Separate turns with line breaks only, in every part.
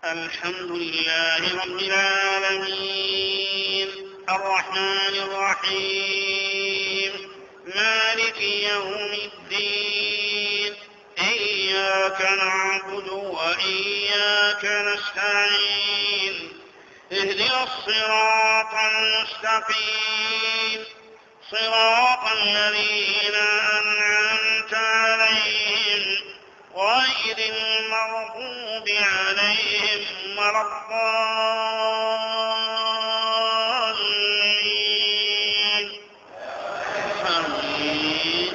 الحمد لله رب العالمين الرحمن الرحيم مالك يوم الدين إياك نعبد وإياك نستعين اهدنا الصراط المستقيم صراط الذين أنعمت عليهم غير المغضوب عليهم ولا الضالين آمين.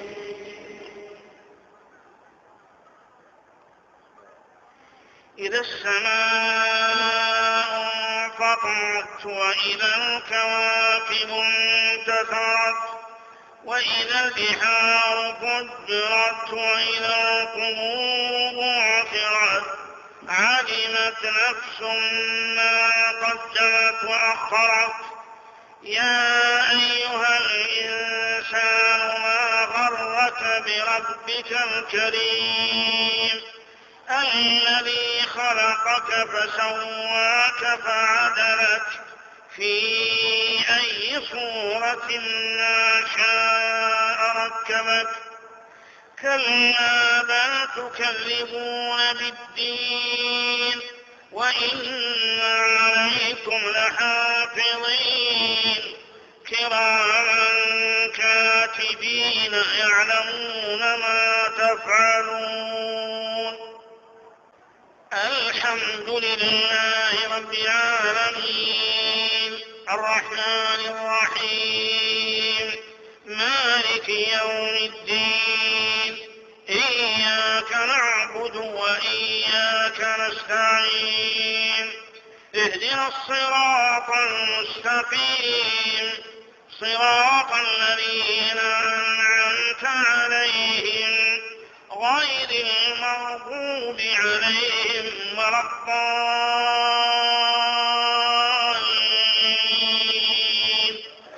إذا السماء انفطرت وإذا الكواكب انتثرت وإذا البحار فجرت وإذا القبور بعثرت علمت نفس ما قدمت وأخرت يا أيها الإنسان ما غرك بربك الكريم الذي خلقك فسواك فعدلك في أي صورة ما شاء ركبك كلا بل تكذبون بالدين وإن عليكم لحافظين كراما كاتبين يعلمون ما تفعلون. الحمد لله رب العالمين الرحمن الرحيم مالك يوم الدين إياك نعبد وإياك نستعين اهدنا الصراط المستقيم صراط الذين أنعمت عليهم غير المغضوب عليهم ولا الضالين.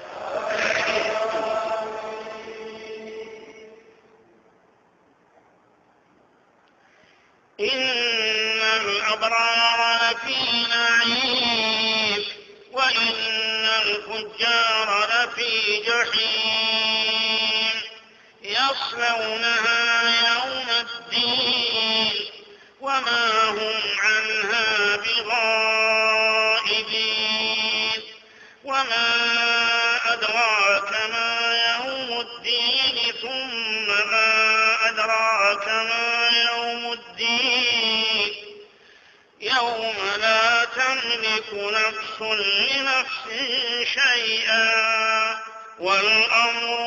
إن الأبرار لفي نعيم وإن الفجار لفي جحيم يصلونها يوم الدين وما هم عنها بغائبين وما أدراك ما يوم الدين ثم ما أدراك ما يوم الدين يوم لا تملك نفس لنفس شيئا والأمر